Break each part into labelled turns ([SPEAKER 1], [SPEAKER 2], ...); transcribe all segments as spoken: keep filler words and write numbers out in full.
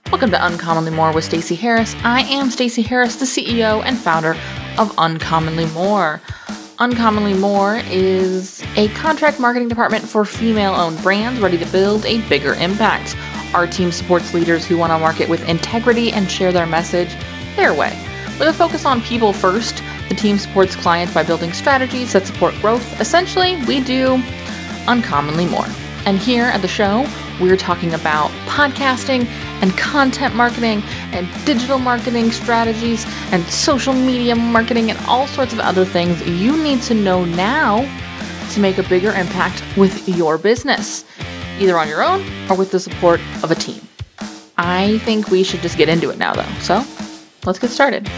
[SPEAKER 1] Welcome to Uncommonly More with Stacey Harris. I am Stacey Harris, the C E O and founder of Uncommonly More. Uncommonly More is a contract marketing department for female-owned brands ready to build a bigger impact. Our team supports leaders who want to market with integrity and share their message their way. With a focus on people first, the team supports clients by building strategies that support growth. Essentially, we do uncommonly more. And here at the show, we're talking about podcasting and content marketing and digital marketing strategies and social media marketing and all sorts of other things you need to know now to make a bigger impact with your business, either on your own or with the support of a team. I think we should just get into it now, though. So let's get started.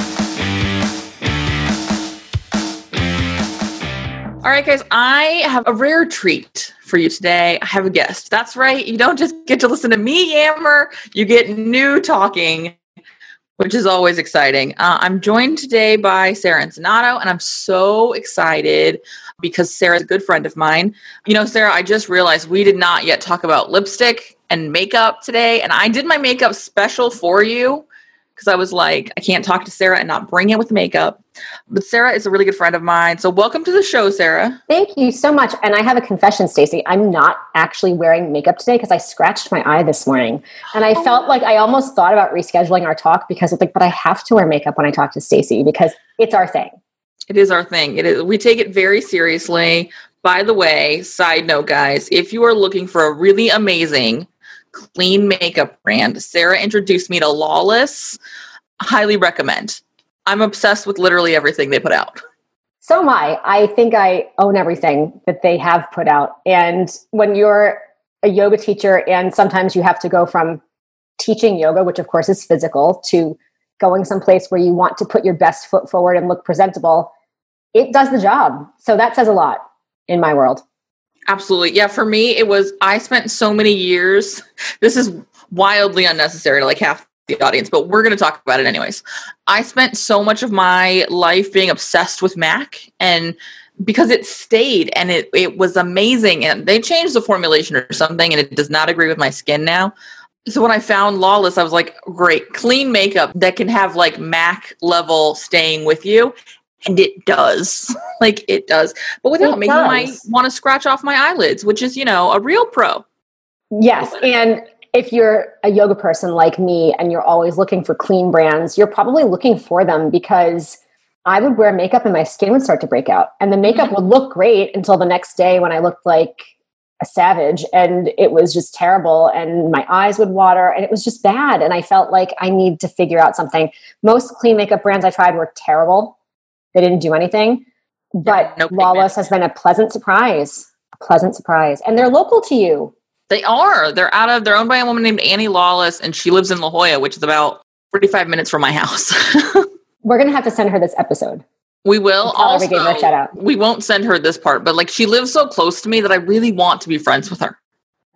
[SPEAKER 1] All right, guys, I have a rare treat for you today. I have a guest. That's right. You don't just get to listen to me yammer. You get new talking, which is always exciting. Uh, I'm joined today by Sarah Encenato, and I'm so excited because Sarah's a good friend of mine. You know, Sarah, I just realized we did not yet talk about lipstick and makeup today, and I did my makeup special for you because I was like, I can't talk to Sarah and not bring it with makeup. But Sarah is a really good friend of mine. So welcome to the show, Sarah.
[SPEAKER 2] Thank you so much. And I have a confession, Stacey. I'm not actually wearing makeup today because I scratched my eye this morning. And I oh. felt like I almost thought about rescheduling our talk because I was like, but I have to wear makeup when I talk to Stacey because it's our thing.
[SPEAKER 1] It is our thing. It is. We take it very seriously. By the way, side note, guys, if you are looking for a really amazing clean makeup brand, Sarah introduced me to Lawless. Highly recommend. I'm obsessed with literally everything they put out.
[SPEAKER 2] So am I. I think I own everything that they have put out. And when you're a yoga teacher and sometimes you have to go from teaching yoga, which of course is physical, to going someplace where you want to put your best foot forward and look presentable, it does the job. So that says a lot in my world.
[SPEAKER 1] Absolutely. Yeah, for me, it was, I spent so many years, this is wildly unnecessary to like half the audience, but we're going to talk about it anyways. I spent so much of my life being obsessed with MAC, and because it stayed and it, it was amazing, and they changed the formulation or something and it does not agree with my skin now. So when I found Lawless, I was like, great, clean makeup that can have like MAC level staying with you. And it does. Like, it does. But without it making my want to scratch off my eyelids, which is, you know, a real pro.
[SPEAKER 2] Yes. And if you're a yoga person like me and you're always looking for clean brands, you're probably looking for them because I would wear makeup and my skin would start to break out. And the makeup mm-hmm. would look great until the next day when I looked like a savage and it was just terrible and my eyes would water and it was just bad. And I felt like I need to figure out something. Most clean makeup brands I tried were terrible. They didn't do anything, but yeah, no Lawless has been a pleasant surprise, a pleasant surprise. And they're local to you.
[SPEAKER 1] They are. They're out of, they're owned by a woman named Annie Lawless, and she lives in La Jolla, which is about forty-five minutes from my house.
[SPEAKER 2] We're going to have to send her this episid.
[SPEAKER 1] We will. Also,
[SPEAKER 2] we gave her a shout out.
[SPEAKER 1] We won't send her this part, but like she lives so close to me that I really want to be friends with her.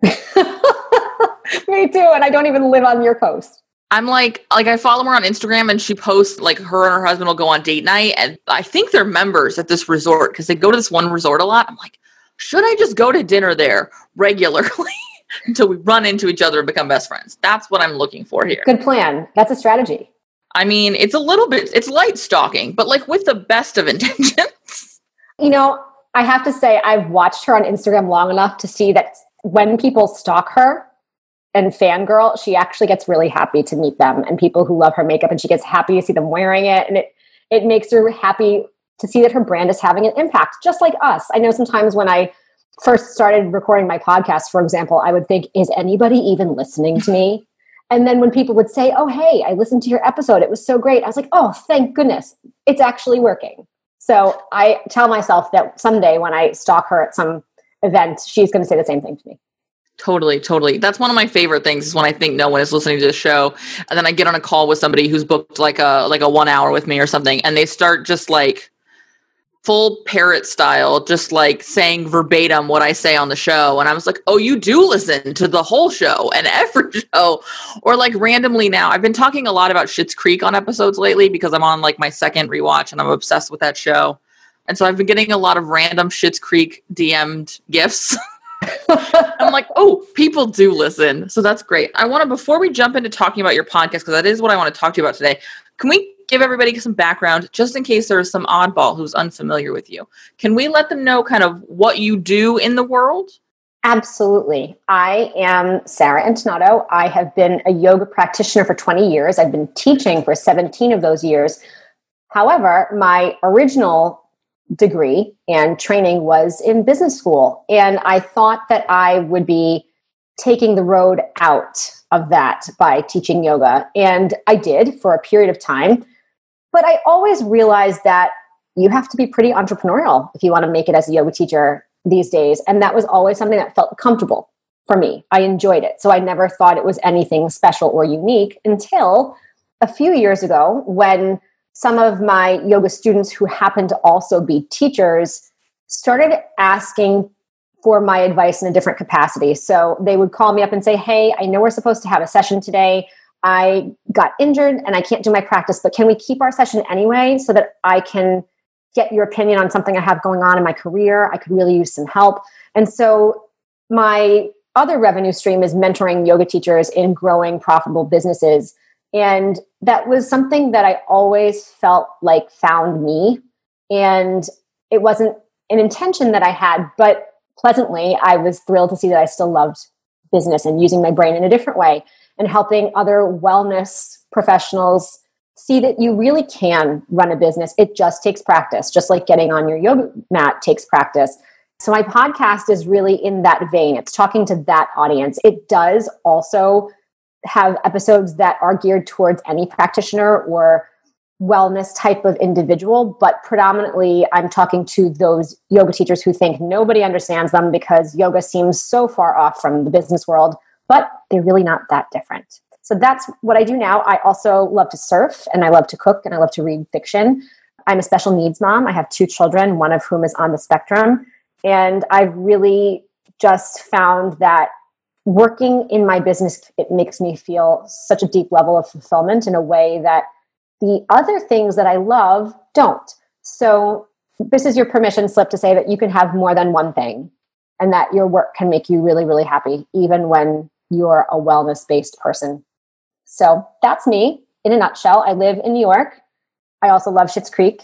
[SPEAKER 2] Me too. And I don't even live on your coast.
[SPEAKER 1] I'm like, like I follow her on Instagram and she posts like her and her husband will go on date night. And I think they're members at this resort because they go to this one resort a lot. I'm like, should I just go to dinner there regularly until we run into each other and become best friends? That's what I'm looking for here.
[SPEAKER 2] Good plan. That's a strategy.
[SPEAKER 1] I mean, it's a little bit, it's light stalking, but like with the best of intentions.
[SPEAKER 2] You know, I have to say I've watched her on Instagram long enough to see that when people stalk her, and fangirl, she actually gets really happy to meet them and people who love her makeup, and she gets happy to see them wearing it. And it, it makes her happy to see that her brand is having an impact, just like us. I know sometimes when I first started recording my podcast, for example, I would think, is anybody even listening to me? And then when people would say, oh, hey, I listened to your episode, it was so great. I was like, oh, thank goodness, it's actually working. So I tell myself that someday when I stalk her at some event, she's going to say the same thing to me.
[SPEAKER 1] Totally, totally. That's one of my favorite things is when I think no one is listening to this show. And then I get on a call with somebody who's booked like a like a one hour with me or something. And they start just like full parrot style, just like saying verbatim what I say on the show. And I was like, oh, you do listen to the whole show and every show. Or like randomly now, I've been talking a lot about Schitt's Creek on episodes lately because I'm on like my second rewatch and I'm obsessed with that show. And so I've been getting a lot of random Schitt's Creek D M'd gifts I'm like, oh, people do listen. So that's great. I want to, before we jump into talking about your podcast, because that is what I want to talk to you about today, can we give everybody some background just in case there's some oddball who's unfamiliar with you? Can we let them know kind of what you do in the world?
[SPEAKER 2] Absolutely. I am Sarah Antonato. I have been a yoga practitioner for twenty years. I've been teaching for seventeen of those years. However, my original degree and training was in business school. And I thought that I would be taking the road out of that by teaching yoga. And I did for a period of time. But I always realized that you have to be pretty entrepreneurial if you want to make it as a yoga teacher these days. And that was always something that felt comfortable for me. I enjoyed it. So I never thought it was anything special or unique until a few years ago when some of my yoga students who happened to also be teachers started asking for my advice in a different capacity. So they would call me up and say, hey, I know we're supposed to have a session today. I got injured and I can't do my practice, but can we keep our session anyway so that I can get your opinion on something I have going on in my career? I could really use some help. And so my other revenue stream is mentoring yoga teachers in growing profitable businesses. And that was something that I always felt like found me. And it wasn't an intention that I had, but pleasantly, I was thrilled to see that I still loved business and using my brain in a different way and helping other wellness professionals see that you really can run a business. It just takes practice, just like getting on your yoga mat takes practice. So my podcast is really in that vein. It's talking to that audience. It does also have episodes that are geared towards any practitioner or wellness type of individual, but predominantly I'm talking to those yoga teachers who think nobody understands them because yoga seems so far off from the business world, but they're really not that different. So that's what I do now. I also love to surf and I love to cook and I love to read fiction. I'm a special needs mom. I have two children, one of whom is on the spectrum. And I've really just found that working in my business, it makes me feel such a deep level of fulfillment in a way that the other things that I love don't. So this is your permission slip to say that you can have more than one thing and that your work can make you really, really happy, even when you're a wellness-based person. So that's me in a nutshell. I live in New York. I also love Schitt's Creek.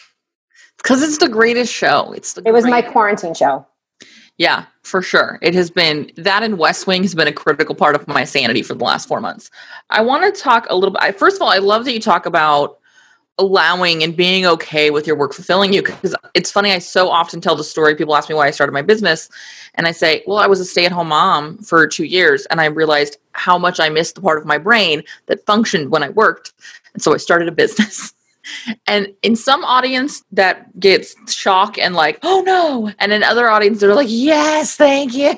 [SPEAKER 1] Because it's the greatest show. It's the
[SPEAKER 2] It was
[SPEAKER 1] greatest.
[SPEAKER 2] my quarantine show.
[SPEAKER 1] Yeah, for sure. It has been, that and West Wing has been a critical part of my sanity for the last four months. I want to talk a little bit. First of all, I love that you talk about allowing and being okay with your work fulfilling you, because it's funny. I so often tell the story. People ask me why I started my business. And I say, well, I was a stay-at-home mom for two years. And I realized how much I missed the part of my brain that functioned when I worked. And so I started a business. And in some audience that gets shock and like, oh no. And in other audience, they're like, yes, thank you.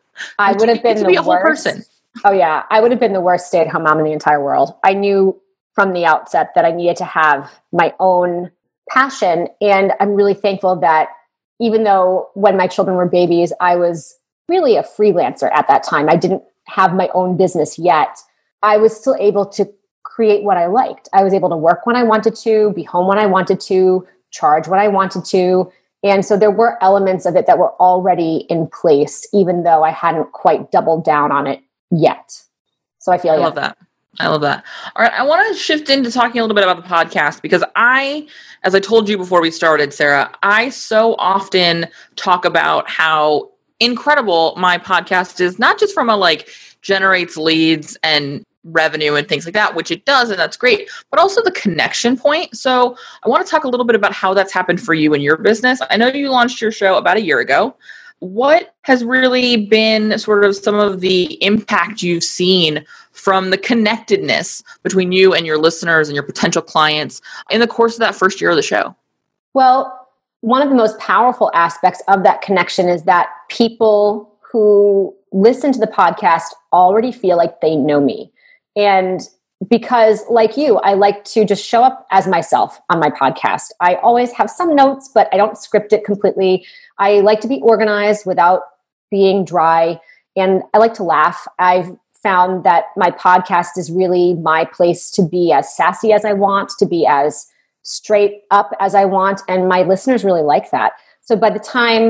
[SPEAKER 2] I would have been
[SPEAKER 1] to
[SPEAKER 2] the
[SPEAKER 1] be a whole
[SPEAKER 2] worst
[SPEAKER 1] person.
[SPEAKER 2] Oh yeah. I would have been the worst stay-at-home mom in the entire world. I knew from the outset that I needed to have my own passion. And I'm really thankful that even though when my children were babies, I was really a freelancer at that time. I didn't have my own business yet. I was still able to create what I liked. I was able to work when I wanted to, be home when I wanted to, charge when I wanted to. And so there were elements of it that were already in place, even though I hadn't quite doubled down on it yet. So I feel
[SPEAKER 1] I
[SPEAKER 2] yeah.
[SPEAKER 1] love that. I love that. All right. I want to shift into talking a little bit about the podcast because I, as I told you before we started, Sarah, I so often talk about how incredible my podcast is, not just from a like generates leads and revenue and things like that, which it does, and that's great, but also the connection point. So I want to talk a little bit about how that's happened for you in your business. I know you launched your show about a year ago. What has really been sort of some of the impact you've seen from the connectedness between you and your listeners and your potential clients in the course of that first year of the show?
[SPEAKER 2] Well, one of the most powerful aspects of that connection is that people who listen to the podcast already feel like they know me. And because like you, I like to just show up as myself on my podcast. I always have some notes, but I don't script it completely. I like to be organized without being dry. And I like to laugh. I've found that my podcast is really my place to be as sassy as I want, to be as straight up as I want. And my listeners really like that. So by the time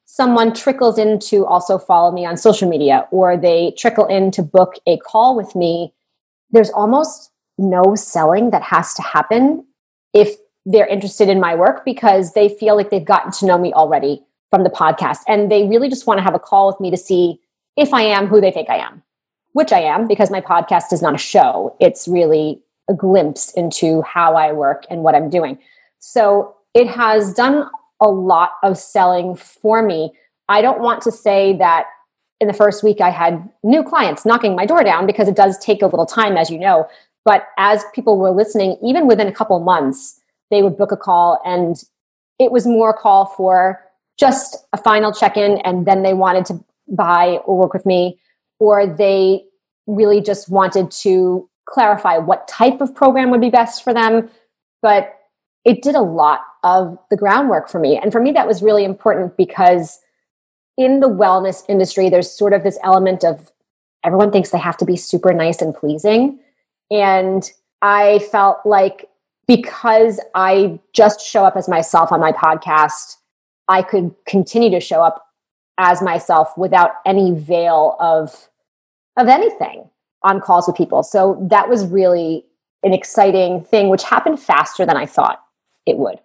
[SPEAKER 2] someone trickles in to also follow me on social media, or they trickle in to book a call with me, there's almost no selling that has to happen if they're interested in my work, because they feel like they've gotten to know me already from the podcast. And they really just want to have a call with me to see if I am who they think I am, which I am, because my podcast is not a show. It's really a glimpse into how I work and what I'm doing. So it has done a lot of selling for me. I don't want to say that in the first week I had new clients knocking my door down, because it does take a little time, as you know. But as people were listening, even within a couple months, they would book a call, and it was more a call for just a final check-in, and then they wanted to buy or work with me, or they really just wanted to clarify what type of program would be best for them. But it did a lot of the groundwork for me. And for me, that was really important, because in the wellness industry, there's sort of this element of everyone thinks they have to be super nice and pleasing. And I felt like because I just show up as myself on my podcast, I could continue to show up as myself without any veil of, of anything on calls with people. So that was really an exciting thing, which happened faster than I thought it would.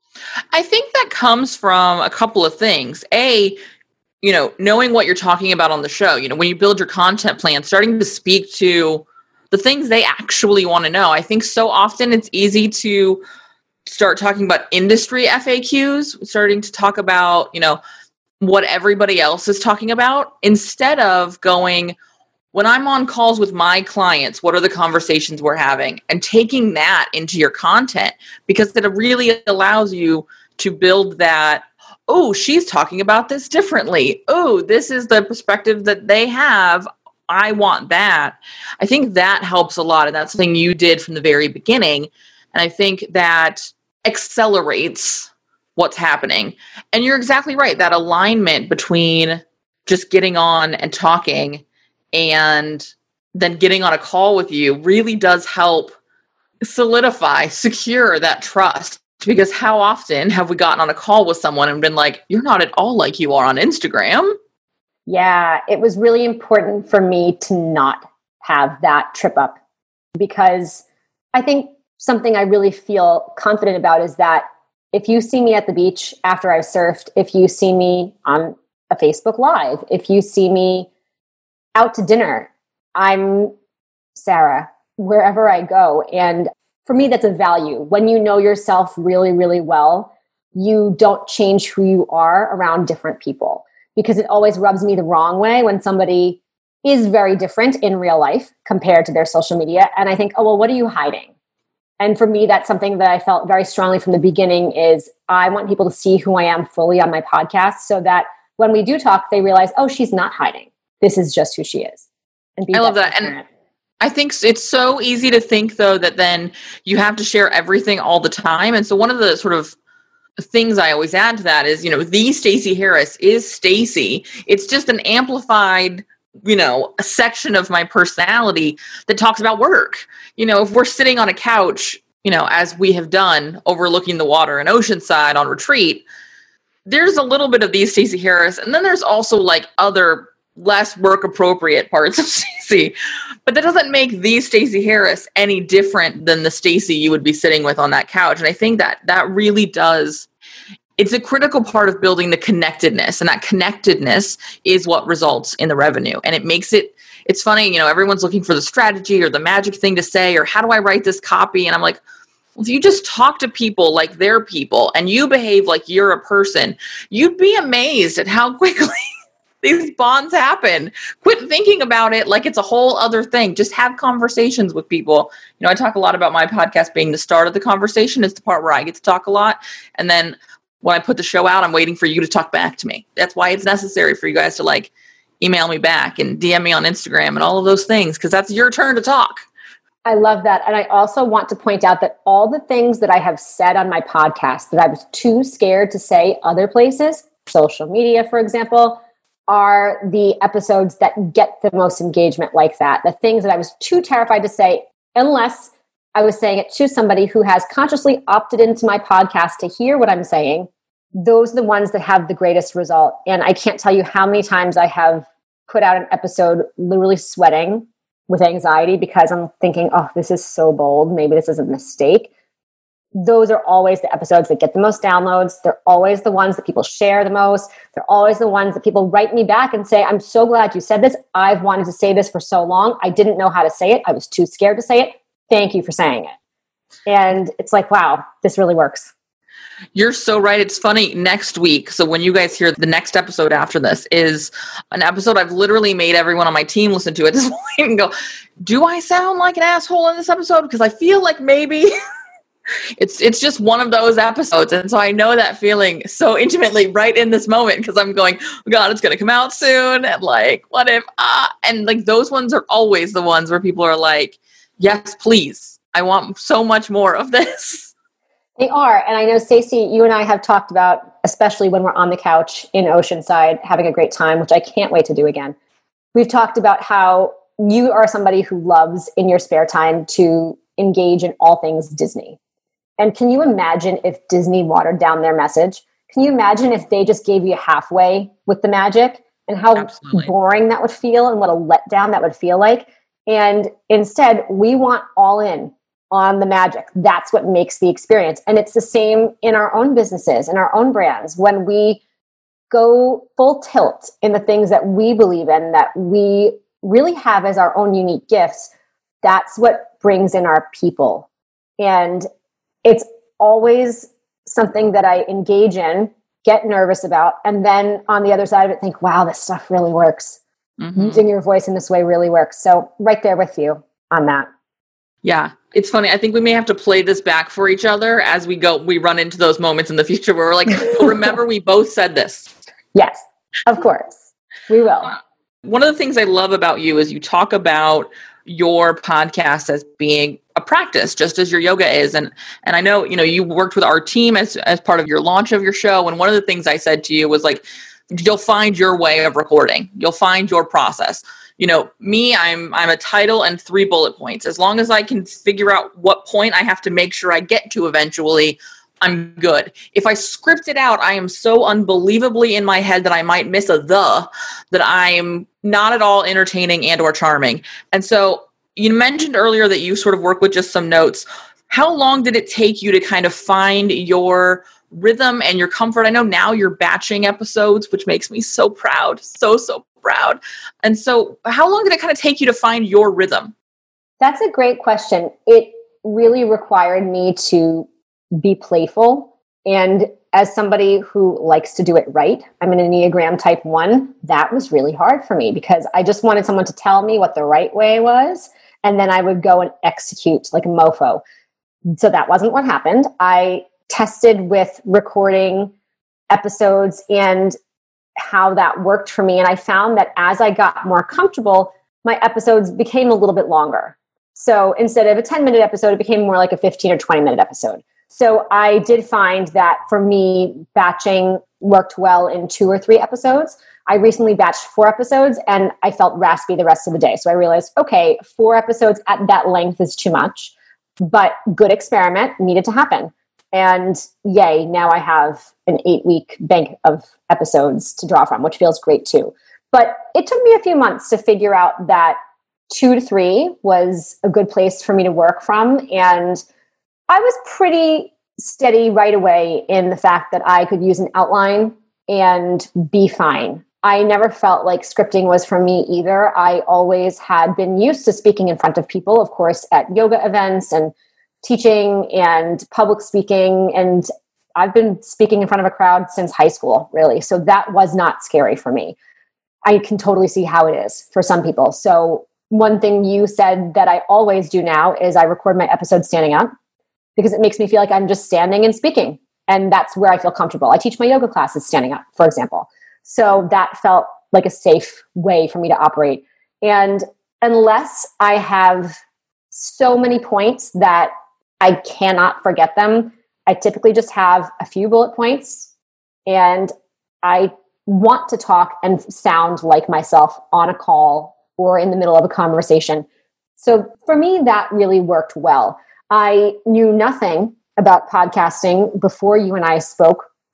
[SPEAKER 1] I think that comes from a couple of things. A, you know, knowing what you're talking about on the show. You know, when you build your content plan, starting to speak to the things they actually want to know. I think so often it's easy to start talking about industry F A Qs, starting to talk about, you know, what everybody else is talking about, instead of going, when I'm on calls with my clients, what are the conversations we're having, and taking that into your content, because it really allows you to build that, oh, she's talking about this differently. Oh, this is the perspective that they have. I want that. I think that helps a lot. And that's something you did from the very beginning. And I think that accelerates what's happening. And you're exactly right. That alignment between just getting on and talking and then getting on a call with you really does help solidify, secure that trust. Because how often have we gotten on a call with someone and been like, you're not at all like you are on Instagram?
[SPEAKER 2] Yeah, it was really important for me to not have that trip up, because I think something I really feel confident about is that if you see me at the beach after I've surfed, if you see me on a Facebook Live, if you see me out to dinner, I'm Sarah, wherever I go. And for me, that's a value. When you know yourself really, really well, you don't change who you are around different people, because it always rubs me the wrong way when somebody is very different in real life compared to their social media. And I think, oh, well, what are you hiding? And for me, that's something that I felt very strongly from the beginning is I want people to see who I am fully on my podcast, so that when we do talk, they realize, oh, she's not hiding. This is just who she is. And be
[SPEAKER 1] I love that. And I think it's so easy to think, though, that then you have to share everything all the time. And so one of the sort of things I always add to that is, you know, the Stacey Harris is Stacey. It's just an amplified, you know, a section of my personality that talks about work. You know, if we're sitting on a couch, you know, as we have done overlooking the water in Oceanside on retreat, there's a little bit of the Stacey Harris. And then there's also like other less work appropriate parts of Stacey, but that doesn't make the Stacey Harris any different than the Stacey you would be sitting with on that couch. And I think that that really does, it's a critical part of building the connectedness, and that connectedness is what results in the revenue. And it makes it, it's funny, you know, everyone's looking for the strategy or the magic thing to say, or how do I write this copy? And I'm like, well, if you just talk to people like they're people and you behave like you're a person, you'd be amazed at how quickly these bonds happen. Quit thinking about it like it's a whole other thing. Just have conversations with people. You know, I talk a lot about my podcast being the start of the conversation. It's the part where I get to talk a lot. And then when I put the show out, I'm waiting for you to talk back to me. That's why it's necessary for you guys to like email me back and D M me on Instagram and all of those things, because that's your turn to talk.
[SPEAKER 2] I love that. And I also want to point out that all the things that I have said on my podcast that I was too scared to say other places, social media, for example, are the episodes that get the most engagement like that. The things that I was too terrified to say, unless I was saying it to somebody who has consciously opted into my podcast to hear what I'm saying those are the ones that have the greatest result. And I can't tell you how many times I have put out an episode literally sweating with anxiety because I'm thinking, oh, this is so bold. Maybe this is a mistake. Those are always the episodes that get the most downloads. They're always the ones that people share the most. They're always the ones that people write me back and say, I'm so glad you said this. I've wanted to say this for so long. I didn't know how to say it. I was too scared to say it. Thank you for saying it. And it's like, wow, this really works.
[SPEAKER 1] You're so right. It's funny. Next week, so when you guys hear the next episode after this, is an episode I've literally made everyone on my team listen to at this point and go, do I sound like an asshole in this episode? Because I feel like maybe it's it's just one of those episodes. And so I know that feeling so intimately right in this moment because I'm going, oh God, it's going to come out soon. And like, what if, ah, and like those ones are always the ones where people are like, yes, please. I want so much more of this.
[SPEAKER 2] They are. And I know, Stacey, you and I have talked about, especially when we're on the couch in Oceanside, having a great time, which I can't wait to do again. We've talked about how you are somebody who loves in your spare time to engage in all things Disney. And can you imagine if Disney watered down their message? Can you imagine if they just gave you halfway with the magic and how Absolutely. boring that would feel and what a letdown that would feel like? And instead, we want all in on the magic. That's what makes the experience. And it's the same in our own businesses, in our own brands. When we go full tilt in the things that we believe in, that we really have as our own unique gifts, that's what brings in our people. And it's always something that I engage in, get nervous about, and then on the other side of it, think, wow, this stuff really works. Mm-hmm. Using your voice in this way really works. So right there with you on that.
[SPEAKER 1] Yeah. It's funny. I think we may have to play this back for each other as we go, we run into those moments in the future where we're like, oh, remember, we both said this.
[SPEAKER 2] Yes, of course. We will.
[SPEAKER 1] One of the things I love about you is you talk about your podcast as being a practice, just as your yoga is. And and I know, you know, you worked with our team as, as part of your launch of your show. And one of the things I said to you was like, you'll find your way of recording. You'll find your process. You know, me, I'm I'm a title and three bullet points. As long as I can figure out what point I have to make sure I get to eventually, I'm good. If I script it out, I am so unbelievably in my head that I might miss a the, that I'm not at all entertaining and or charming. And so you mentioned earlier that you sort of work with just some notes. How long did it take you to kind of find your rhythm and your comfort? I know now you're batching episodes, which makes me so proud, so, so proud. And so how long did it kind of take you to find your rhythm?
[SPEAKER 2] That's a great question. It really required me to be playful. And as somebody who likes to do it right, I'm an Enneagram type one, that was really hard for me because I just wanted someone to tell me what the right way was. And then I would go and execute like a mofo. So that wasn't what happened. I tested with recording episodes and how that worked for me. And I found that as I got more comfortable, my episodes became a little bit longer. So instead of a ten minute episode, it became more like a fifteen or twenty minute episode. So I did find that for me, batching worked well in two or three episodes. I recently batched four episodes and I felt raspy the rest of the day. So I realized, okay, four episodes at that length is too much, but good experiment needed to happen. And yay, now I have an eight week bank of episodes to draw from, which feels great too. But it took me a few months to figure out that two to three was a good place for me to work from. And I was pretty steady right away in the fact that I could use an outline and be fine. I never felt like scripting was for me either. I always had been used to speaking in front of people, of course, at yoga events and teaching and public speaking. And I've been speaking in front of a crowd since high school, really. So that was not scary for me. I can totally see how it is for some people. So one thing you said that I always do now is I record my episodes standing up because it makes me feel like I'm just standing and speaking. And that's where I feel comfortable. I teach my yoga classes standing up, for example. So that felt like a safe way for me to operate. And unless I have so many points that I cannot forget them, I typically just have a few bullet points and I want to talk and sound like myself on a call or in the middle of a conversation. So for me, that really worked well. I knew nothing about podcasting before you and I spoke.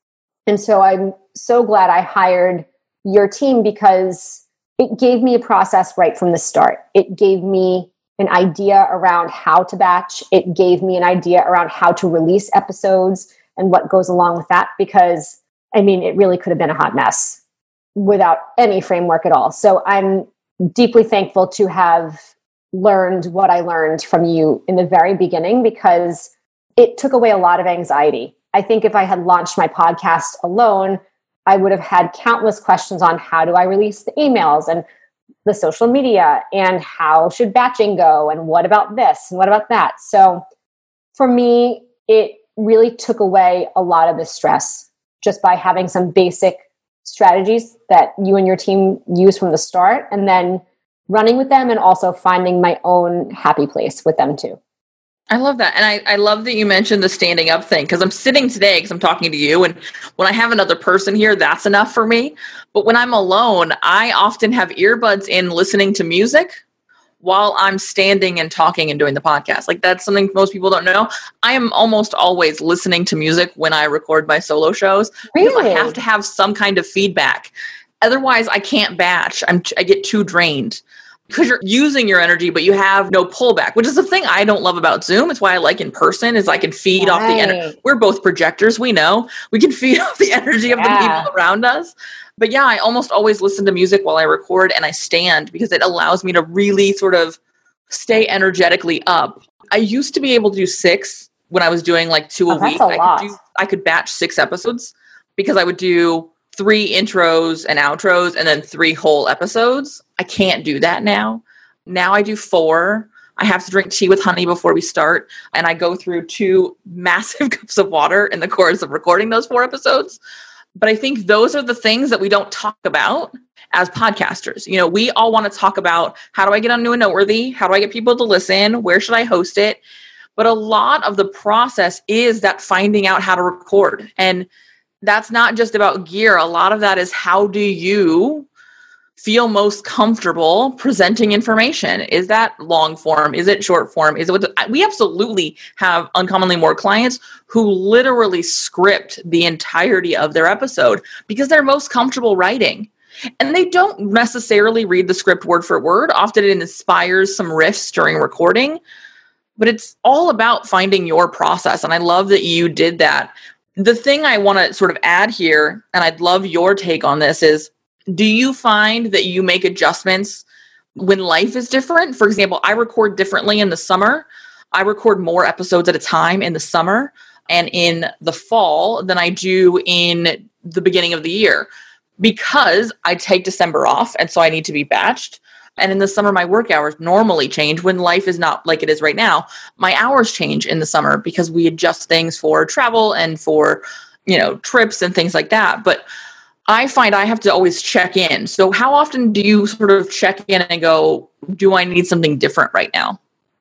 [SPEAKER 2] And so I'm so glad I hired your team because it gave me a process right from the start. It gave me an idea around how to batch. It gave me an idea around how to release episodes and what goes along with that, because I mean, it really could have been a hot mess without any framework at all. So I'm deeply thankful to have learned what I learned from you in the very beginning, because it took away a lot of anxiety. I think if I had launched my podcast alone, I would have had countless questions on how do I release the emails and the social media and how should batching go and what about this and what about that. So for me, it really took away a lot of the stress just by having some basic strategies that you and your team use from the start, and then running with them and also finding my own happy place with them too.
[SPEAKER 1] I love that. And I, I love that you mentioned the standing up thing, because I'm sitting today because I'm talking to you. And when I have another person here, that's enough for me. But when I'm alone, I often have earbuds in listening to music while I'm standing and talking and doing the podcast. Like, that's something most people don't know. I am almost always listening to music when I record my solo shows, because
[SPEAKER 2] Really?
[SPEAKER 1] I have to have some kind of feedback. Otherwise, I can't batch. I'm, I get too drained. Because you're using your energy, but you have no pullback, which is the thing I don't love about Zoom. It's why I like in person, is I can feed
[SPEAKER 2] right.
[SPEAKER 1] off the energy. We're both projectors. We know we can feed off the energy of yeah. the people around us. But yeah, I almost always listen to music while I record, and I stand because it allows me to really sort of stay energetically up. I used to be able to do six when I was doing like two
[SPEAKER 2] oh,
[SPEAKER 1] a week.
[SPEAKER 2] A
[SPEAKER 1] I
[SPEAKER 2] lot.
[SPEAKER 1] could do, I could batch six episodes because I would do three intros and outros and then three whole episodes. I can't do that now. Now I do four. I have to drink tea with honey before we start. And I go through two massive cups of water in the course of recording those four episodes. But I think those are the things that we don't talk about as podcasters. You know, we all want to talk about, how do I get on New and Noteworthy? How do I get people to listen? Where should I host it? But a lot of the process is that finding out how to record. And that's not just about gear. A lot of that is, how do you feel most comfortable presenting information? Is that long form? Is it short form? Is it what the, we absolutely have Uncommonly More clients who literally script the entirety of their episode because they're most comfortable writing. And they don't necessarily read the script word for word. Often it inspires some riffs during recording, but it's all about finding your process. And I love that you did that. The thing I want to sort of add here, and I'd love your take on this, is, do you find that you make adjustments when life is different? For example, I record differently in the summer. I record more episodes at a time in the summer and in the fall than I do in the beginning of the year, because I take December off, and so I need to be batched. And in the summer, my work hours normally change when life is not like it is right now. My hours change in the summer because we adjust things for travel and for, you know, trips and things like that. But I find I have to always check in. So how often do you sort of check in and go, do I need something different right now?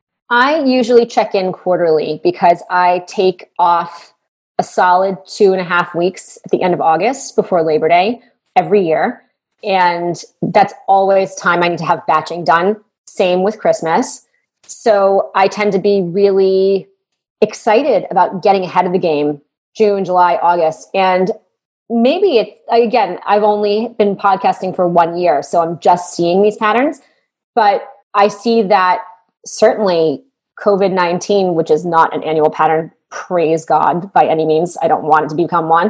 [SPEAKER 2] I usually check in quarterly because I take off a solid two and a half weeks at the end of August before Labor Day every year. And that's always time I need to have batching done. Same with Christmas. So I tend to be really excited about getting ahead of the game, June, July, August. And maybe it, again, I've only been podcasting for one year, so I'm just seeing these patterns. But I see that certainly covid nineteen, which is not an annual pattern, praise God, by any means, I don't want it to become one,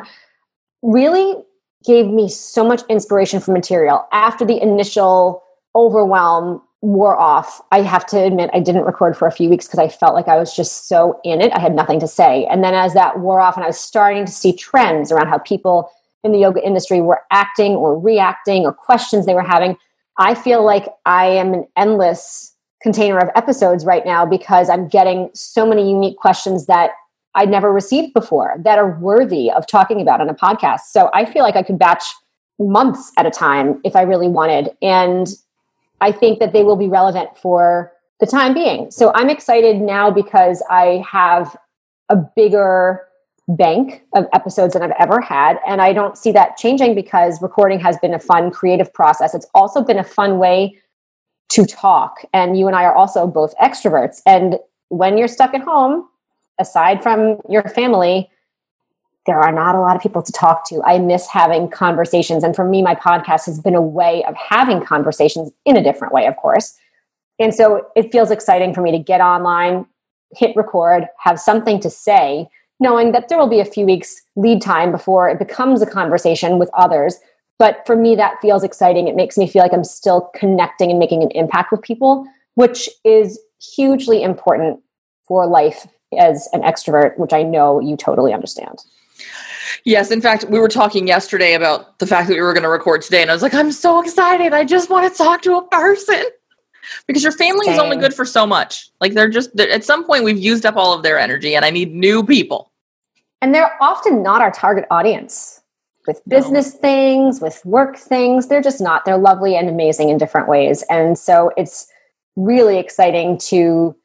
[SPEAKER 2] really gave me so much inspiration for material. After the initial overwhelm wore off, I have to admit I didn't record for a few weeks because I felt like I was just so in it. I had nothing to say. And then as that wore off and I was starting to see trends around how people in the yoga industry were acting or reacting or questions they were having, I feel like I am an endless container of episodes right now because I'm getting so many unique questions that I'd never received before that are worthy of talking about on a podcast. So I feel like I could batch months at a time if I really wanted. And I think that they will be relevant for the time being. So I'm excited now because I have a bigger bank of episodes than I've ever had. And I don't see that changing because recording has been a fun, creative process. It's also been a fun way to talk. And you and I are also both extroverts. And when you're stuck at home, aside from your family, there are not a lot of people to talk to. I miss having conversations. And for me, my podcast has been a way of having conversations in a different way, of course. And so it feels exciting for me to get online, hit record, have something to say, knowing that there will be a few weeks lead time before it becomes a conversation with others. But for me, that feels exciting. It makes me feel like I'm still connecting and making an impact with people, which is hugely important for life as an extrovert, which I know you totally understand.
[SPEAKER 1] Yes. In fact, we were talking yesterday about the fact that we were going to record today. And I was like, I'm so excited. I just want to talk to a person. Because your family Same. is only good for so much. Like they're just, they're, at some point we've used up all of their energy and I need new people.
[SPEAKER 2] And they're often not our target audience with business no. things, with work things. They're just not. They're lovely and amazing in different ways. And so it's really exciting to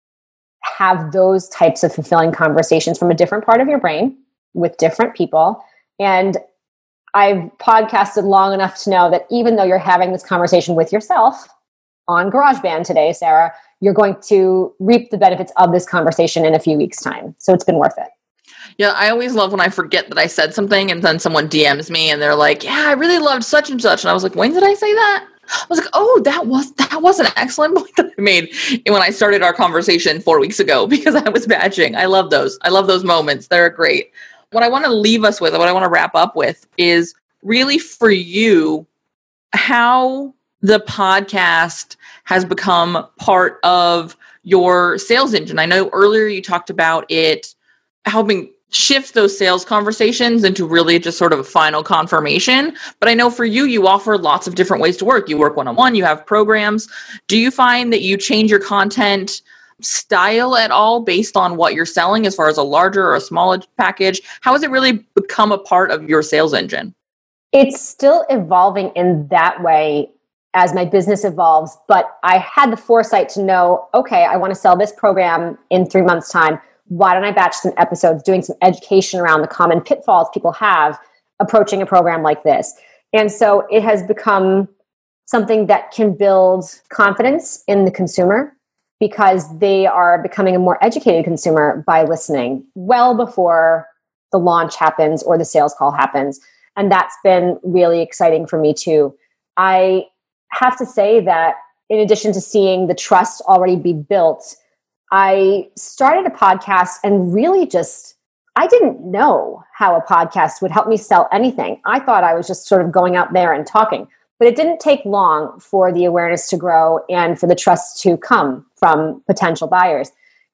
[SPEAKER 2] have those types of fulfilling conversations from a different part of your brain with different people. And I've podcasted long enough to know that even though you're having this conversation with yourself on GarageBand today, Sarah, you're going to reap the benefits of this conversation in a few weeks' time. So it's been worth it.
[SPEAKER 1] Yeah, I always love when I forget that I said something and then someone D Ms me and they're like, yeah, I really loved such and such. And I was like, when did I say that? I was like, oh, that was that was an excellent point that I made when I started our conversation four weeks ago because I was batching. I love those. I love those moments. They're great. What I want to leave us with, what I want to wrap up with is really for you, how the podcast has become part of your sales engine. I know earlier you talked about it helping shift those sales conversations into really just sort of a final confirmation. But I know for you, you offer lots of different ways to work. You work one-on-one, you have programs. Do you find that you change your content style at all based on what you're selling as far as a larger or a smaller package? How has it really become a part of your sales engine?
[SPEAKER 2] It's still evolving in that way as my business evolves, but I had the foresight to know, okay, I want to sell this program in three months' time. Why don't I batch some episodes doing some education around the common pitfalls people have approaching a program like this? And so it has become something that can build confidence in the consumer because they are becoming a more educated consumer by listening well before the launch happens or the sales call happens. And that's been really exciting for me too. I have to say that in addition to seeing the trust already be built, I started a podcast and really just, I didn't know how a podcast would help me sell anything. I thought I was just sort of going out there and talking, but it didn't take long for the awareness to grow and for the trust to come from potential buyers.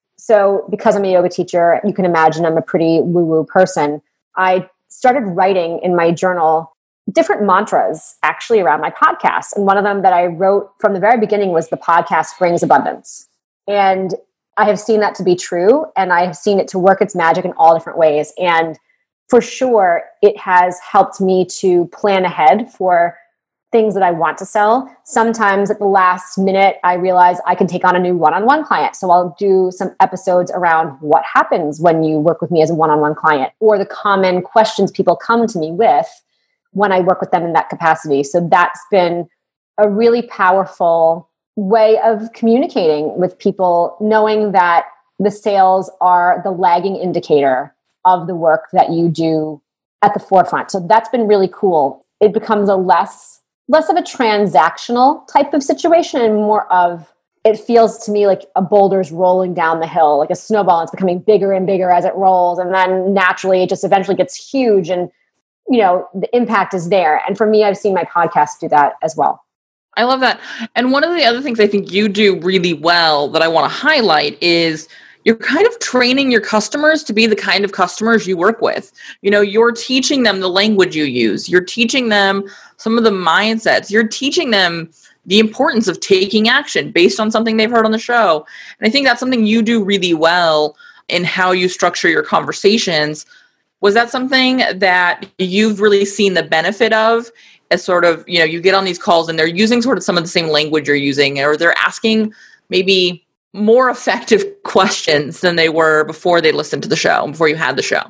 [SPEAKER 2] So because I'm a yoga teacher, you can imagine I'm a pretty woo-woo person. I started writing in my journal different mantras actually around my podcast. And one of them that I wrote from the very beginning was the podcast brings abundance. And I have seen that to be true. And I have seen it to work its magic in all different ways. And for sure, it has helped me to plan ahead for things that I want to sell. Sometimes at the last minute, I realize I can take on a new one-on-one client. So I'll do some episodes around what happens when you work with me as a one-on-one client or the common questions people come to me with when I work with them in that capacity. So that's been a really powerful way of communicating with people, knowing that the sales are the lagging indicator of the work that you do at the forefront. So that's been really cool. It becomes a less, less of a transactional type of situation and more of, it feels to me like a boulder's rolling down the hill, like a snowball. It's becoming bigger and bigger as it rolls. And then naturally it just eventually gets huge and, you know, the impact is there. And for me, I've seen my podcast do that as well.
[SPEAKER 1] I love that. And one of the other things I think you do really well that I want to highlight is you're kind of training your customers to be the kind of customers you work with. You know, you're teaching them the language you use. You're teaching them some of the mindsets. You're teaching them the importance of taking action based on something they've heard on the show. And I think that's something you do really well in how you structure your conversations. Was that something that you've really seen the benefit of as sort of, you know, you get on these calls and they're using sort of some of the same language you're using, or they're asking maybe more effective questions than they were before they listened to the show, before you had the show?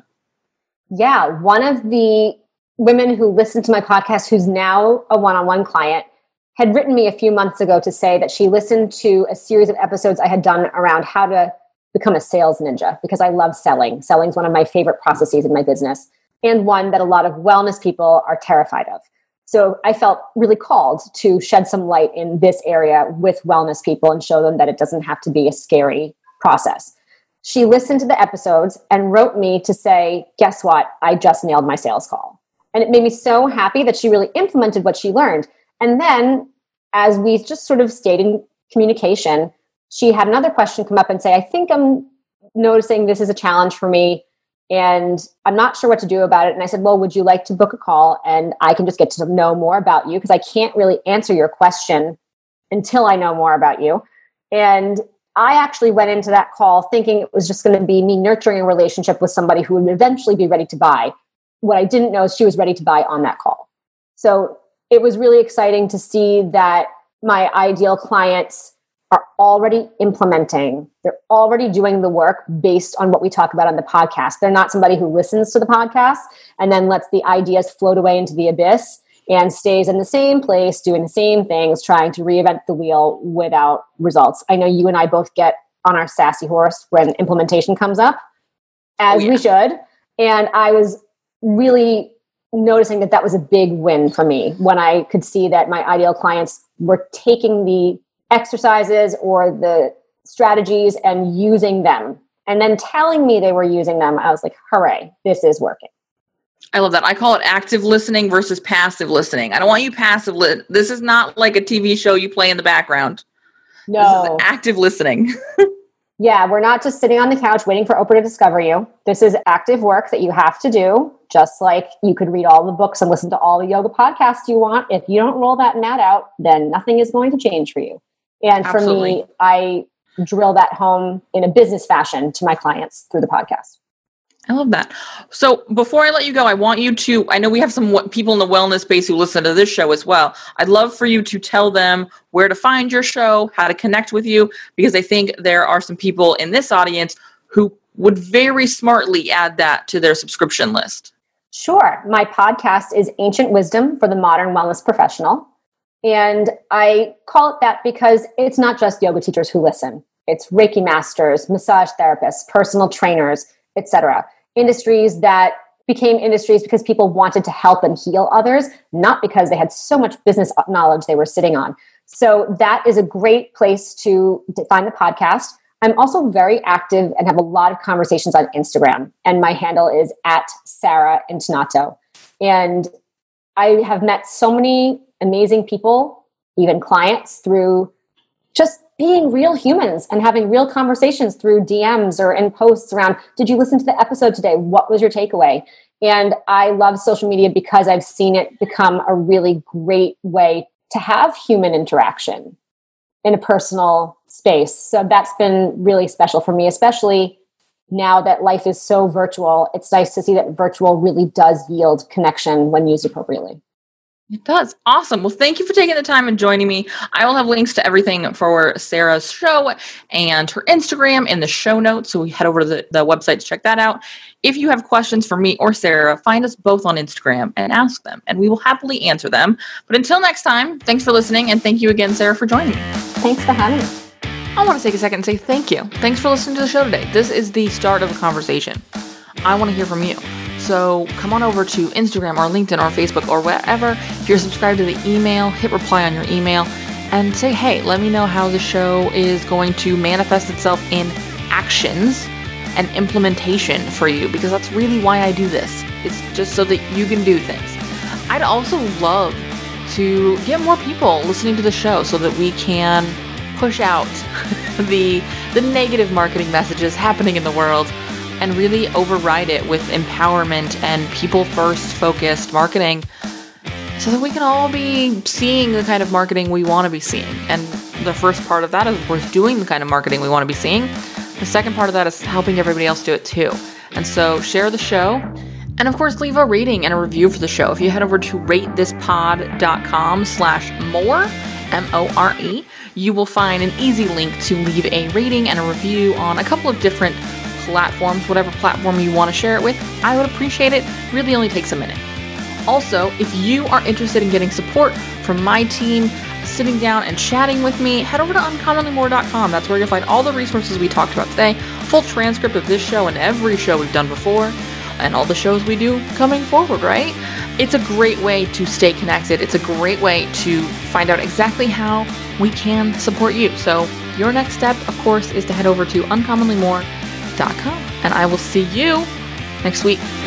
[SPEAKER 2] Yeah. One of the women who listened to my podcast, who's now a one-on-one client, had written me a few months ago to say that she listened to a series of episodes I had done around how to become a sales ninja because I love selling. Selling is one of my favorite processes in my business, and one that a lot of wellness people are terrified of. So I felt really called to shed some light in this area with wellness people and show them that it doesn't have to be a scary process. She listened to the episodes and wrote me to say, guess what? I just nailed my sales call. And it made me so happy that she really implemented what she learned. And then as we just sort of stayed in communication, she had another question come up and say, I think I'm noticing this is a challenge for me and I'm not sure what to do about it. And I said, well, would you like to book a call and I can just get to know more about you? Because I can't really answer your question until I know more about you. And I actually went into that call thinking it was just going to be me nurturing a relationship with somebody who would eventually be ready to buy. What I didn't know is she was ready to buy on that call. So it was really exciting to see that my ideal clients are already implementing. They're already doing the work based on what we talk about on the podcast. They're not somebody who listens to the podcast and then lets the ideas float away into the abyss and stays in the same place, doing the same things, trying to reinvent the wheel without results. I know you and I both get on our sassy horse when implementation comes up, as oh, yeah. we should. And I was really noticing that that was a big win for me when I could see that my ideal clients were taking the exercises or the strategies and using them and then telling me they were using them. I was like, hooray, this is working.
[SPEAKER 1] I love that. I call it active listening versus passive listening. I don't want you passive. Li- this is not like a T V show you play in the background.
[SPEAKER 2] No.
[SPEAKER 1] This is active listening.
[SPEAKER 2] Yeah, we're not just sitting on the couch waiting for Oprah to discover you. This is active work that you have to do, just like you could read all the books and listen to all the yoga podcasts you want. If you don't roll that mat out, then nothing is going to change for you. And for Absolutely. me, I drill that home in a business fashion to my clients through the podcast.
[SPEAKER 1] I love that. So before I let you go, I want you to, I know we have some people in the wellness space who listen to this show as well. I'd love for you to tell them where to find your show, how to connect with you, because I think there are some people in this audience who would very smartly add that to their subscription list.
[SPEAKER 2] Sure. My podcast is Ancient Wisdom for the Modern Wellness Professional. And I call it that because it's not just yoga teachers who listen. It's Reiki masters, massage therapists, personal trainers, et cetera. Industries that became industries because people wanted to help and heal others, not because they had so much business knowledge they were sitting on. So that is a great place to find the podcast. I'm also very active and have a lot of conversations on Instagram. And my handle is at Sarah Intonato. And I have met so many amazing people, even clients, through just being real humans and having real conversations through D Ms or in posts around, did you listen to the episode today? What was your takeaway? And I love social media because I've seen it become a really great way to have human interaction in a personal space. So that's been really special for me, especially now that life is so virtual. It's nice to see that virtual really does yield connection when used appropriately.
[SPEAKER 1] It does. Awesome. Well, thank you for taking the time and joining me. I will have links to everything for Sarah's show and her Instagram in the show notes. So we head over to the, the website to check that out. If you have questions for me or Sarah, find us both on Instagram and ask them, and we will happily answer them. But until next time, thanks for listening. And thank you again, Sarah, for joining me.
[SPEAKER 2] Thanks for having me.
[SPEAKER 1] I want to take a second and say thank you. Thanks for listening to the show today. This is the start of a conversation. I want to hear from you. So come on over to Instagram or LinkedIn or Facebook or wherever. If you're subscribed to the email, hit reply on your email and say, hey, let me know how the show is going to manifest itself in actions and implementation for you, because that's really why I do this. It's just so that you can do things. I'd also love to get more people listening to the show so that we can push out the the negative marketing messages happening in the world and really override it with empowerment and people-first focused marketing so that we can all be seeing the kind of marketing we want to be seeing. And the first part of that is, of course, doing the kind of marketing we want to be seeing. The second part of that is helping everybody else do it too. And so share the show. And of course, leave a rating and a review for the show. If you head over to ratethispod.com slash more, M O R E, you will find an easy link to leave a rating and a review on a couple of different platforms, whatever platform you want to share it with. I would appreciate it. Really only takes a minute. Also, if you are interested in getting support from my team sitting down and chatting with me, head over to uncommonly more dot com. That's where you'll find all the resources we talked about today, full transcript of this show and every show we've done before, and all the shows we do coming forward, right? It's a great way to stay connected. It's a great way to find out exactly how we can support you. So your next step, of course, is to head over to uncommonly more dot com. And I will see you next week.